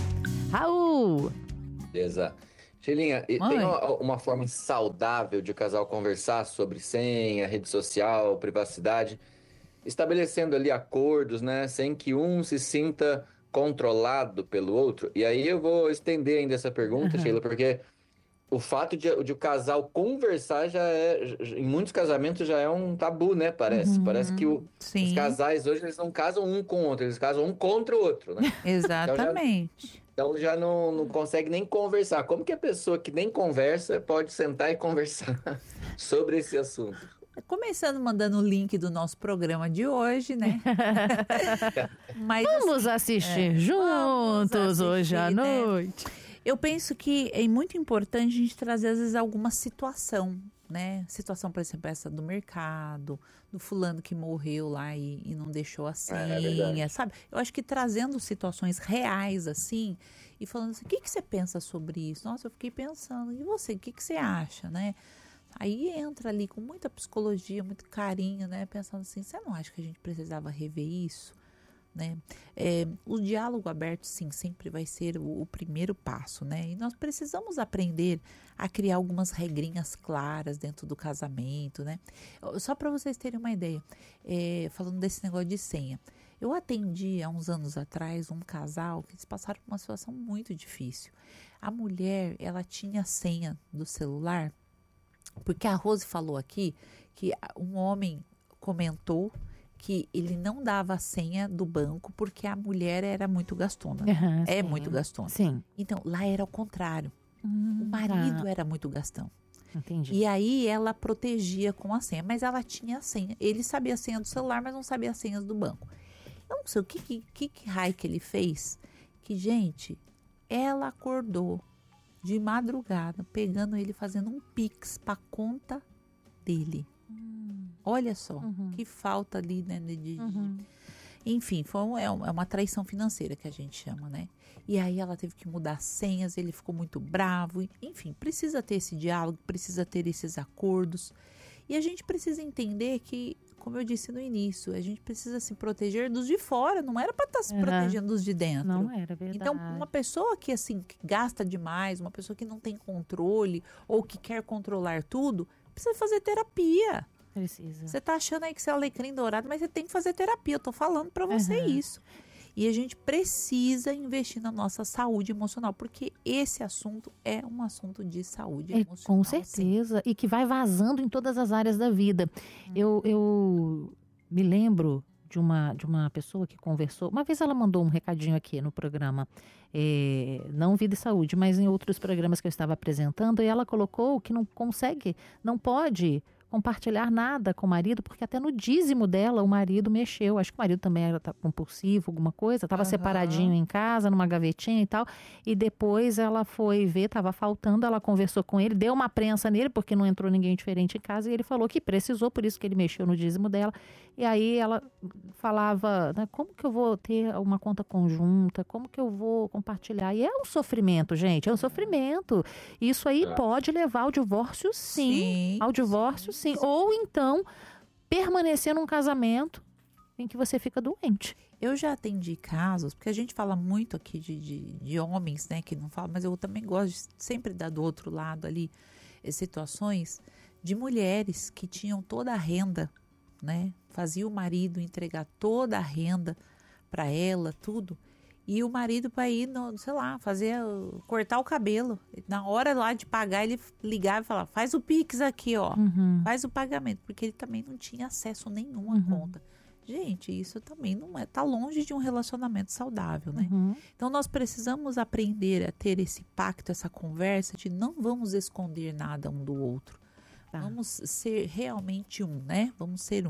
Raul!
Beleza. Sheilinha, e
Oi.
tem uma, uma forma saudável de o casal conversar sobre senha, rede social, privacidade, estabelecendo ali acordos, né, sem que um se sinta controlado pelo outro. E aí eu vou estender ainda essa pergunta,
Uhum.
Sheila, porque o fato de, de o casal conversar já é, em muitos casamentos já é um tabu, né, parece.
Uhum.
Parece que o,
Sim.
os casais hoje eles não casam um com o outro, eles casam um contra o outro, né?
Exatamente.
Então já não, não consegue nem conversar. Como que a pessoa que nem conversa pode sentar e conversar sobre esse assunto?
Começando mandando o link do nosso programa de hoje, né? Mas,
Vamos assistir
é,
juntos
vamos
hoje à
assistir, né?
noite.
Eu penso que é muito importante a gente trazer, às vezes, alguma situação, né? Situação, por exemplo, essa do mercado, do fulano que morreu lá e, e não deixou a senha,
verdade.
sabe? Eu acho que trazendo situações reais, assim, e falando assim, o que, que você pensa sobre isso? Nossa, eu fiquei pensando, e você, o que, que você acha, né? Aí entra ali com muita psicologia, muito carinho, né? Pensando assim, você não acha que a gente precisava rever isso? Né? É, o diálogo aberto, sim, sempre vai ser o, o primeiro passo, né? E nós precisamos aprender a criar algumas regrinhas claras dentro do casamento, né? Só para vocês terem uma ideia, é, falando desse negócio de senha, eu atendi há uns anos atrás um casal que eles passaram por uma situação muito difícil. A mulher, ela tinha a senha do celular, porque a Rose falou aqui que um homem comentou que ele não dava a senha do banco porque a mulher era muito gastona.
Uhum,
é
sim.
muito gastona.
Sim.
Então, lá era o contrário.
Hum,
O marido
tá.
era muito gastão.
Entendi.
E aí ela protegia com a senha, mas ela tinha a senha. Ele sabia a senha do celular, mas não sabia as senhas do banco. Eu não sei o que, que, que, que raio que ele fez, que, gente, ela acordou de madrugada, pegando ele, fazendo um pix para conta dele.
Hum.
Olha só,
Uhum.
que falta ali, né? De, de-
Uhum.
Enfim, foi um- é, um- é uma traição financeira que a gente chama, né? E aí ela teve que mudar senhas, ele ficou muito bravo. e- Enfim, precisa ter esse diálogo, precisa ter esses acordos. E a gente precisa entender que, como eu disse no início, a gente precisa se proteger dos de fora, não era para estar se
Uhum.
protegendo dos de dentro.
Não era verdade.
Então, uma pessoa que assim que gasta demais, uma pessoa que não tem controle ou que quer controlar tudo, precisa fazer terapia.
Precisa.
Você tá achando aí que você é alecrim dourado, mas você tem que fazer terapia. Eu tô falando para você uhum. isso. E a gente precisa investir na nossa saúde emocional, porque esse assunto é um assunto de saúde
é,
emocional.
Com certeza. Sim. E que vai vazando em todas as áreas da vida. Hum. Eu, eu me lembro de uma, de uma pessoa que conversou. Uma vez ela mandou um recadinho aqui no programa, é, não Vida e Saúde, mas em outros programas que eu estava apresentando, e ela colocou que não consegue, não pode compartilhar nada com o marido, porque até no dízimo dela o marido mexeu. Acho que o marido também era compulsivo, alguma coisa. Estava uhum. separadinho em casa, numa gavetinha e tal. E depois ela foi ver, estava faltando, ela conversou com ele, deu uma prensa nele, porque não entrou ninguém diferente em casa, e ele falou que precisou, por isso que ele mexeu no dízimo dela. E aí ela falava, né, como que eu vou ter uma conta conjunta? Como que eu vou compartilhar? E é um sofrimento, gente, é um sofrimento. Isso aí é. pode levar ao divórcio, sim. sim ao divórcio, sim. sim. Ou então, permanecer num casamento em que você fica doente.
Eu já atendi casos, porque a gente fala muito aqui de, de, de homens, né, que não falam, mas eu também gosto de sempre dar do outro lado ali, situações de mulheres que tinham toda a renda, né? Fazia o marido entregar toda a renda para ela, tudo. E o marido para ir, no, sei lá, fazer, cortar o cabelo. Na hora lá de pagar, ele ligava e falava, faz o Pix aqui, ó. Uhum. Faz o pagamento. Porque ele também não tinha acesso nenhum à uhum. conta. Gente, isso também não é, tá longe de um relacionamento saudável, né? Uhum. Então, nós precisamos aprender a ter esse pacto, essa conversa de não vamos esconder nada um do outro. Tá. Vamos ser realmente um, né? Vamos ser um.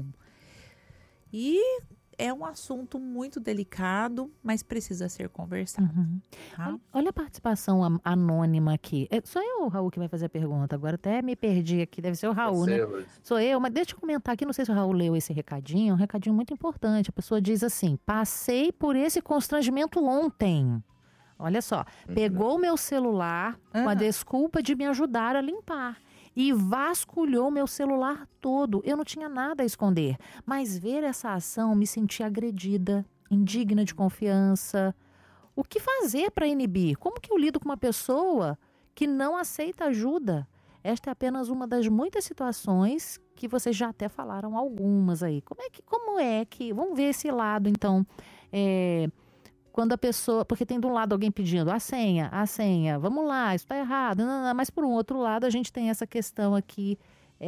E é um assunto muito delicado, mas precisa ser conversado. Uhum. Tá?
Olha a participação anônima aqui. É, sou eu, Raul, que vai fazer a pergunta. Agora até me perdi aqui. Deve ser o Raul, né? Ser, sou eu, mas deixa eu comentar aqui. Não sei se o Raul leu esse recadinho. É um recadinho muito importante. A pessoa diz assim, passei por esse constrangimento ontem. Olha só. Uhum. Pegou meu celular uhum. com a desculpa de me ajudar a limpar. E vasculhou meu celular todo. Eu não tinha nada a esconder. Mas ver essa ação, me senti agredida, indigna de confiança. O que fazer para inibir? Como que eu lido com uma pessoa que não aceita ajuda? Esta é apenas uma das muitas situações que vocês já até falaram algumas aí. Como é que, como é que... Vamos ver esse lado, então. É... Quando a pessoa... Porque tem de um lado alguém pedindo a senha, a senha, vamos lá, isso está errado. Não, não, não. Mas por um outro lado, a gente tem essa questão aqui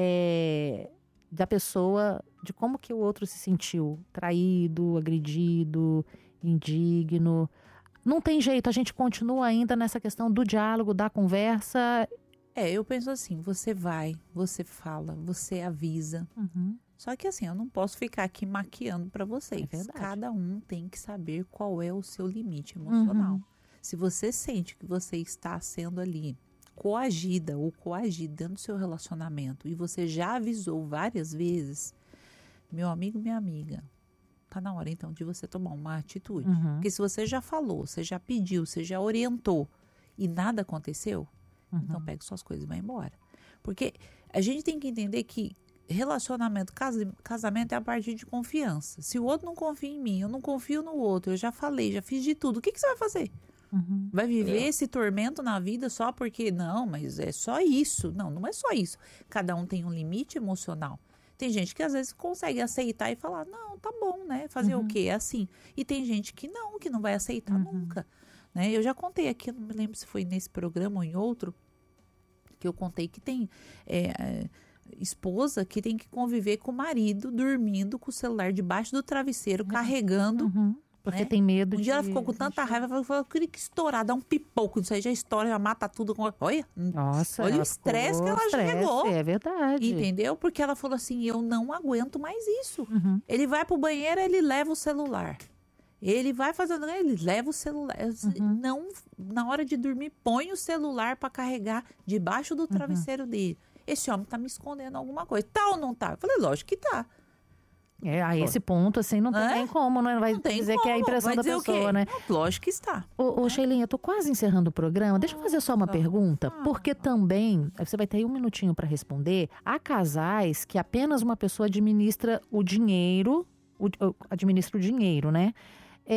é, da pessoa, de como que o outro se sentiu. Traído, agredido, indigno. Não tem jeito, a gente continua ainda nessa questão do diálogo, da conversa.
É, eu penso assim, você vai, você fala, você avisa. Uhum. Só que assim, eu não posso ficar aqui maquiando para vocês. É verdade. Cada um tem que saber qual é o seu limite emocional. Uhum. Se você sente que você está sendo ali coagida ou coagido dentro do seu relacionamento e você já avisou várias vezes, meu amigo, minha amiga, tá na hora então de você tomar uma atitude. Uhum. Porque se você já falou, você já pediu, você já orientou e nada aconteceu, uhum. então pega suas coisas e vai embora. Porque a gente tem que entender que relacionamento, casamento é a partir de confiança. Se o outro não confia em mim, eu não confio no outro, eu já falei, já fiz de tudo, o que, que você vai fazer? Uhum. Vai viver é. esse tormento na vida só porque, não, mas é só isso. Não, não é só isso. Cada um tem um limite emocional. Tem gente que às vezes consegue aceitar e falar, não, tá bom, né? Fazer uhum. o quê? É assim. E tem gente que não, que não vai aceitar uhum. nunca. Né? Eu já contei aqui, não me lembro se foi nesse programa ou em outro, que eu contei que tem... É, esposa que tem que conviver com o marido dormindo com o celular debaixo do travesseiro, uhum. carregando.
Uhum. Porque né? tem medo
um
de...
dia ela ficou com tanta raiva, ela falou, eu queria que estourar, dar um pipoco, isso aí já estoura, já mata tudo. Olha,
Nossa,
olha o estresse que ela
estresse,
chegou.
É verdade.
Entendeu? Porque ela falou assim, eu não aguento mais isso. Uhum. Ele vai pro banheiro, ele leva o celular. Ele vai fazendo, ele leva o celular. Uhum. Não, na hora de dormir, põe o celular para carregar debaixo do travesseiro uhum. dele. Esse homem tá me escondendo alguma coisa. Tá ou não tá? Eu falei, lógico que tá.
É, a esse ponto, assim, não tem é? nem como, não vai não dizer como. que é a impressão da pessoa, né?
Não, lógico que está.
Ô, ô
é.
Sheilinha, eu tô quase encerrando o programa. Deixa eu fazer só uma ah, pergunta, ah, porque também, você vai ter aí um minutinho para responder, há casais que apenas uma pessoa administra o dinheiro, o, administra o dinheiro, né? É,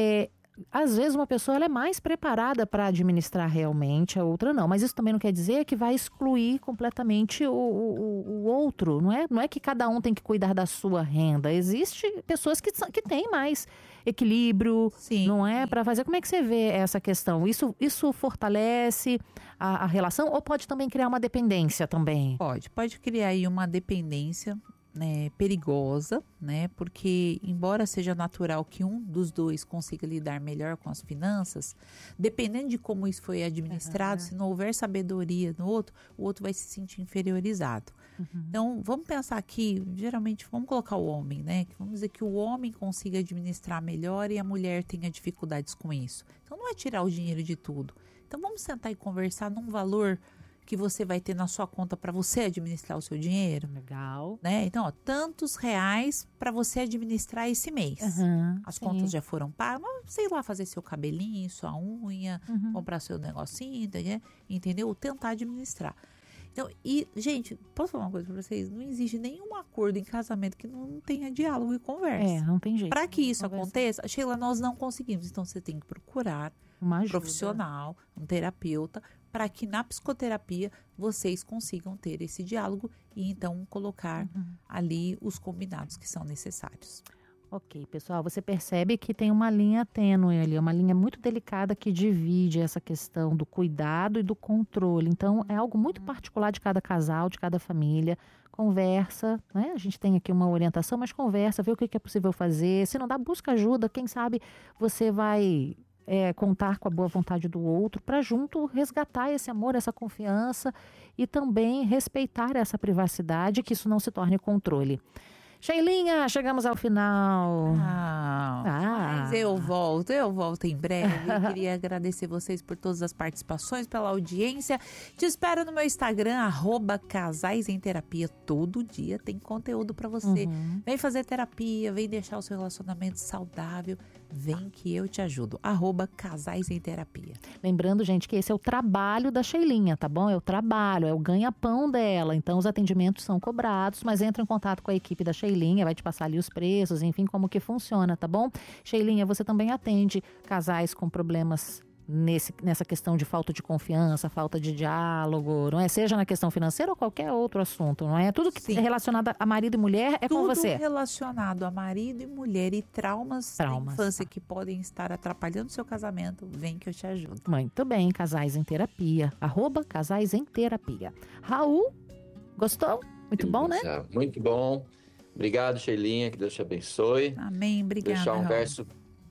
às vezes uma pessoa ela é mais preparada para administrar realmente, a outra não. Mas isso também não quer dizer que vai excluir completamente o, o, o outro, não é? Não é que cada um tem que cuidar da sua renda. Existem pessoas que, que têm mais equilíbrio,
Sim.
não é? Para fazer. Como é que você vê essa questão? Isso, isso fortalece a, a relação ou pode também criar uma dependência também?
Pode, pode criar aí uma dependência, né, perigosa, né? Porque embora seja natural que um dos dois consiga lidar melhor com as finanças, dependendo de como isso foi administrado, uhum. se não houver sabedoria no outro, o outro vai se sentir inferiorizado. Uhum. Então, vamos pensar aqui, geralmente, vamos colocar o homem, né? Vamos dizer que o homem consiga administrar melhor e a mulher tenha dificuldades com isso. Então, não é tirar o dinheiro de tudo. Então, vamos sentar e conversar num valor que você vai ter na sua conta para você administrar o seu dinheiro.
Legal.
Né? Então, ó, tantos reais para você administrar esse mês.
Uhum,
As
sim.
contas já foram pagas, mas, sei lá, fazer seu cabelinho, sua unha, uhum. comprar seu negocinho, entendeu? Tentar administrar. Então, e, gente, posso falar uma coisa para vocês? Não existe nenhum acordo em casamento que não tenha diálogo e conversa.
É, não tem jeito.
Para que isso
conversa.
aconteça, Sheila, nós não conseguimos. Então, você tem que procurar
uma
um profissional, um terapeuta, para que na psicoterapia vocês consigam ter esse diálogo e então colocar uhum. ali os combinados que são necessários.
Ok, pessoal, você percebe que tem uma linha tênue ali, uma linha muito delicada que divide essa questão do cuidado e do controle. Então, é algo muito particular de cada casal, de cada família. Conversa, né? A gente tem aqui uma orientação, mas conversa, vê o que é possível fazer. Se não dá, busca ajuda. Quem sabe você vai... É, contar com a boa vontade do outro para junto resgatar esse amor, essa confiança e também respeitar essa privacidade, que isso não se torne controle. Sheilinha, chegamos ao final.
Ah,
ah.
Mas eu volto, eu volto em breve. Eu queria agradecer vocês por todas as participações, pela audiência. Te espero no meu Instagram, arroba Casais em Terapia. Todo dia tem conteúdo para você. Uhum. Vem fazer terapia, vem deixar o seu relacionamento saudável. Vem que eu te ajudo. Arroba Casais em Terapia.
Lembrando, gente, que esse é o trabalho da Sheilinha, tá bom? É o trabalho, é o ganha-pão dela. Então, os atendimentos são cobrados, mas entra em contato com a equipe da Sheilinha, vai te passar ali os preços, enfim, como que funciona, tá bom? Sheilinha, você também atende casais com problemas nesse, nessa questão de falta de confiança, falta de diálogo, não é? Seja na questão financeira ou qualquer outro assunto, não é? Tudo que Sim. é relacionado a marido e mulher é
Tudo
com você.
Tudo relacionado a marido e mulher e traumas, traumas. da infância que podem estar atrapalhando o seu casamento, vem que eu te ajudo.
Muito bem, Casais em Terapia, arroba Casais em Terapia. Raul, gostou? Muito bom, né?
Muito bom. Obrigado, Sheilinha, que Deus te abençoe.
Amém, obrigada.
Deixar um
Raul.
verso,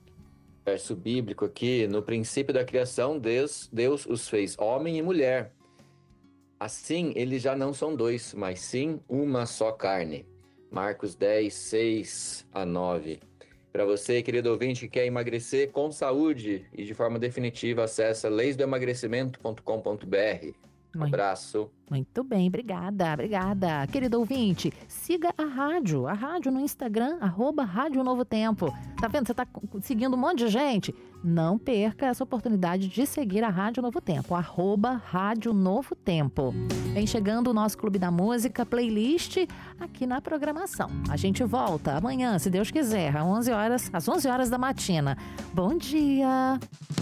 verso bíblico aqui. No princípio da criação, Deus, Deus os fez homem e mulher. Assim, eles já não são dois, mas sim uma só carne. Marcos dez, seis a nove. Para você, querido ouvinte, que quer emagrecer com saúde e de forma definitiva, acessa leis do emagrecimento ponto com ponto b r. Um abraço.
Muito bem, obrigada, obrigada. Querido ouvinte, siga a rádio, a rádio no Instagram, arroba Rádio Novo Tempo. Tá vendo? Você tá seguindo um monte de gente? Não perca essa oportunidade de seguir a Rádio Novo Tempo, arroba Rádio Novo Tempo. Vem chegando o nosso Clube da Música, playlist aqui na programação. A gente volta amanhã, se Deus quiser, às onze horas, às onze horas da matina. Bom dia!